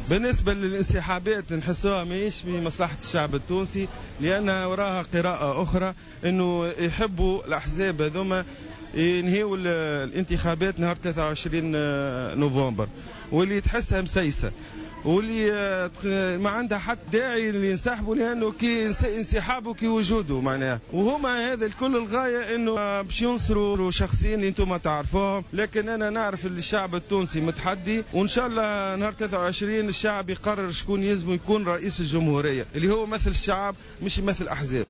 بالنسبة للانسحابات نحسوها ماهيش في مصلحة الشعب التونسي، لأن وراها قراءة أخرى أنه يحبوا الأحزاب هذوما ينهيوا الانتخابات نهار 23 نوفمبر، واللي تحسها مسيسة، واللي ما عندها حتى داعي اللي ينسحبوا، لانه كي انسحابه كي وجوده معناها، وهما هذا الكل الغايه انه باش ينصروا شخصيين اللي انتم تعرفوهم. لكن انا نعرف اللي الشعب التونسي متحدي، وان شاء الله نهار 23 الشعب يقرر شكون يلزم يكون رئيس الجمهوريه، اللي هو مثل الشعب مش يمثل احزاب.